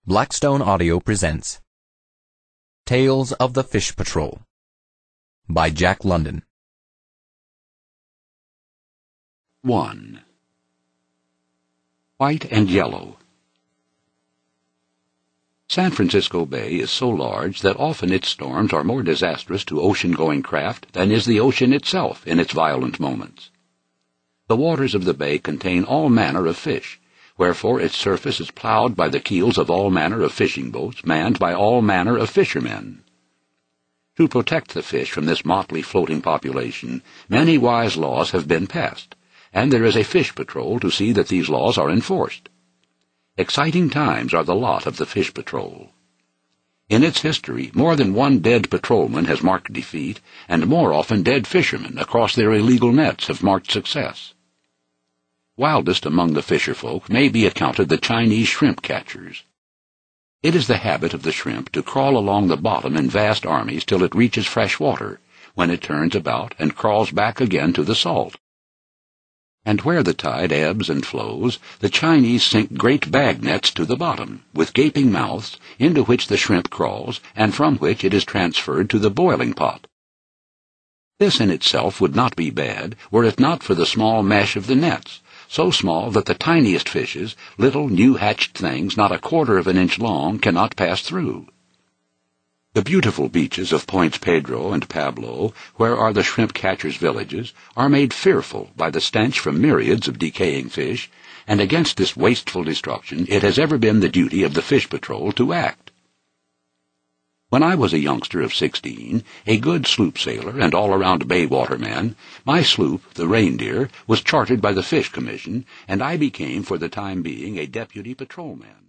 Blackstone Audio presents Tales of the Fish Patrol by Jack London. 1. White and Yellow. San Francisco Bay is so large that often its storms are more disastrous to ocean-going craft than is the ocean itself in its violent moments. The waters of the bay contain all manner of fish, wherefore its surface is plowed by the keels of all manner of fishing boats, manned by all manner of fishermen. To protect the fish from this motley floating population, many wise laws have been passed, and there is a fish patrol to see that these laws are enforced. Exciting times are the lot of the fish patrol. In its history, more than one dead patrolman has marked defeat, and more often dead fishermen across their illegal nets have marked success. Wildest among the fisherfolk may be accounted the Chinese shrimp catchers. It is the habit of the shrimp to crawl along the bottom in vast armies till it reaches fresh water, when it turns about and crawls back again to the salt. And where the tide ebbs and flows, the Chinese sink great bag nets to the bottom, with gaping mouths, into which the shrimp crawls, and from which it is transferred to the boiling pot. This in itself would not be bad, were it not for the small mesh of the nets, so small that the tiniest fishes, little new-hatched things not a quarter of an inch long, cannot pass through. The beautiful beaches of Points Pedro and Pablo, where are the shrimp catchers' villages, are made fearful by the stench from myriads of decaying fish, and against this wasteful destruction it has ever been the duty of the fish patrol to act. When I was a youngster of 16, a good sloop sailor and all-around bay waterman, my sloop, the Reindeer, was chartered by the Fish Commission, and I became for the time being a deputy patrolman.